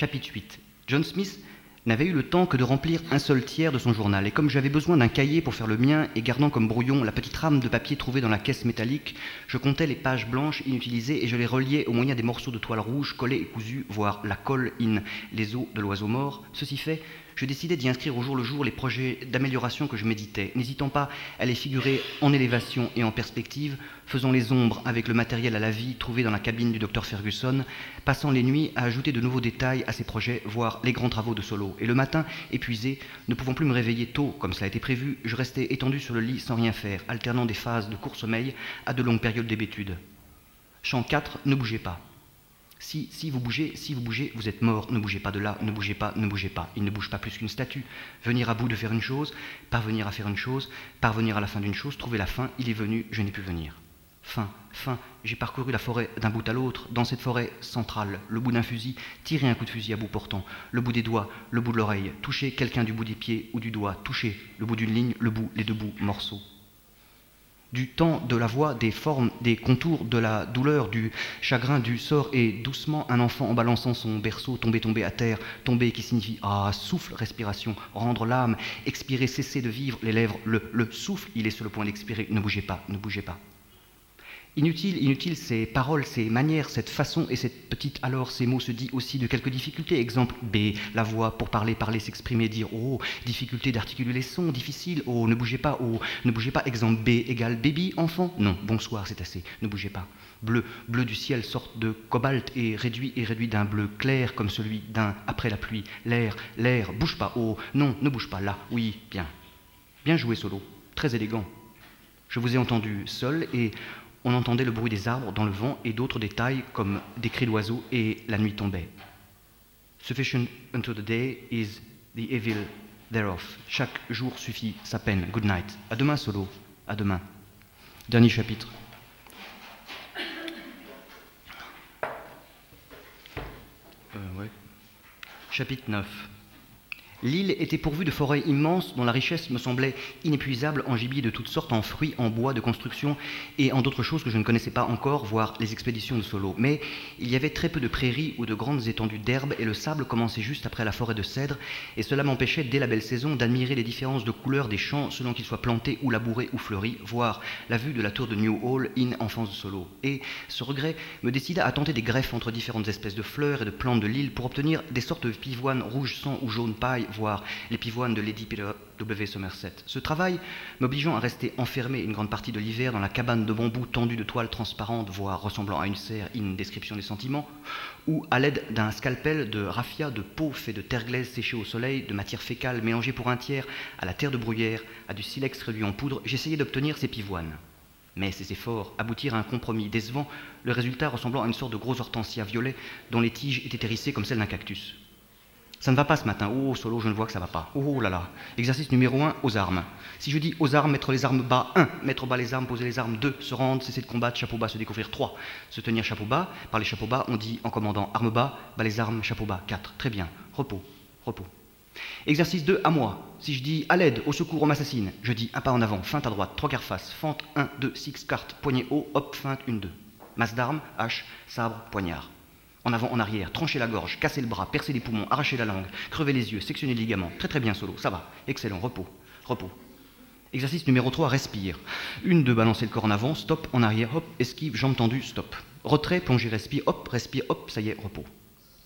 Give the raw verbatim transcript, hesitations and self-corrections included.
Chapitre huit. John Smith n'avait eu le temps que de remplir un seul tiers de son journal, et comme j'avais besoin d'un cahier pour faire le mien, et gardant comme brouillon la petite rame de papier trouvée dans la caisse métallique, je comptais les pages blanches inutilisées et je les reliais au moyen des morceaux de toile rouge collés et cousus, voire la colle in les os de l'oiseau mort. Ceci fait, je décidai d'y inscrire au jour le jour les projets d'amélioration que je méditais, n'hésitant pas à les figurer en élévation et en perspective, faisant les ombres avec le matériel à la vie trouvé dans la cabine du docteur Ferguson, passant les nuits à ajouter de nouveaux détails à ces projets, voire les grands travaux de Solo. Et le matin, épuisé, ne pouvant plus me réveiller tôt comme cela a été prévu, je restais étendu sur le lit sans rien faire, alternant des phases de court sommeil à de longues périodes d'hébétude. Chant quatre, ne bougez pas. Si, si vous bougez, si vous bougez, vous êtes mort, ne bougez pas de là, ne bougez pas, ne bougez pas. Il ne bouge pas plus qu'une statue. Venir à bout de faire une chose, parvenir à faire une chose, parvenir à la fin d'une chose, trouver la fin, il est venu, je n'ai pu venir. Fin, fin, j'ai parcouru la forêt d'un bout à l'autre, dans cette forêt centrale, le bout d'un fusil, tirer un coup de fusil à bout portant, le bout des doigts, le bout de l'oreille, toucher quelqu'un du bout des pieds ou du doigt, toucher le bout d'une ligne, le bout, les deux bouts, morceaux. Du temps de la voix, des formes, des contours, de la douleur, du chagrin, du sort, et doucement un enfant en balançant son berceau, tomber, tomber à terre, tomber qui signifie ah, souffle, respiration, rendre l'âme, expirer, cesser de vivre, les lèvres, le, le souffle, il est sur le point d'expirer, ne bougez pas, ne bougez pas. Inutile, inutile, ces paroles, ces manières, cette façon et cette petite alors, ces mots se disent aussi de quelques difficultés. Exemple B, la voix pour parler, parler, s'exprimer, dire oh, difficulté d'articuler les sons, difficile, oh, ne bougez pas, oh, ne bougez pas. Exemple B égale baby, enfant, non, bonsoir, c'est assez, ne bougez pas. Bleu, bleu du ciel, sorte de cobalt et réduit et réduit d'un bleu clair comme celui d'un après la pluie. L'air, l'air, bouge pas, oh, non, ne bouge pas, là, oui, bien. Bien joué, Solo, très élégant. Je vous ai entendu seul et on entendait le bruit des arbres dans le vent et d'autres détails comme des cris d'oiseaux et la nuit tombait. Sufficient unto the day is the evil thereof. Chaque jour suffit sa peine. Good night. À demain, Solo. À demain. Dernier chapitre. Euh, ouais. Chapitre neuf. L'île était pourvue de forêts immenses dont la richesse me semblait inépuisable en gibier de toutes sortes, en fruits, en bois de construction et en d'autres choses que je ne connaissais pas encore, voire les expéditions de Solo. Mais il y avait très peu de prairies ou de grandes étendues d'herbe et le sable commençait juste après la forêt de cèdres et cela m'empêchait dès la belle saison d'admirer les différences de couleurs des champs selon qu'ils soient plantés ou labourés ou fleuris, voire la vue de la tour de New Hall, in enfance de Solo. Et ce regret me décida à tenter des greffes entre différentes espèces de fleurs et de plantes de l'île pour obtenir des sortes de pivoines rouge sang ou jaune paille, voire les pivoines de Lady W. Somerset. Ce travail, m'obligeant à rester enfermé une grande partie de l'hiver dans la cabane de bambou tendue de toiles transparentes, voire ressemblant à une serre, in description des sentiments, ou à l'aide d'un scalpel de raffia de peau fait de terre glaise séchée au soleil, de matière fécale mélangée pour un tiers à la terre de bruyère, à du silex réduit en poudre, j'essayais d'obtenir ces pivoines. Mais ces efforts aboutirent à un compromis décevant, le résultat ressemblant à une sorte de gros hortensia violet dont les tiges étaient hérissées comme celles d'un cactus. Ça ne va pas ce matin. Oh, Solo, je ne vois que ça ne va pas. Oh là là. Exercice numéro un, aux armes. Si je dis aux armes, mettre les armes bas, un, mettre bas les armes, poser les armes, deux, se rendre, cesser de combattre, chapeau bas, se découvrir, trois, se tenir chapeau bas. Par les chapeaux bas, on dit en commandant armes bas, bas les armes, chapeau bas, quatre. Très bien. Repos, repos. Exercice deux, à moi. Si je dis à l'aide, au secours, on m'assassine, je dis un pas en avant, feinte à droite, trois quarts face, fente, un, deux, six, carte, poignet haut, hop, feinte, une, deux. Masse d'armes, hache, sabre, poignard. En avant, en arrière, trancher la gorge, casser le bras, percer les poumons, arracher la langue, crever les yeux, sectionner les ligaments. Très très bien, Solo, ça va. Excellent, repos, repos. Exercice numéro trois, respire. Une, deux, balancer le corps en avant, stop, en arrière, hop, esquive, jambes tendues, stop. Retrait, plongée, respire, hop, respire, hop, ça y est, repos.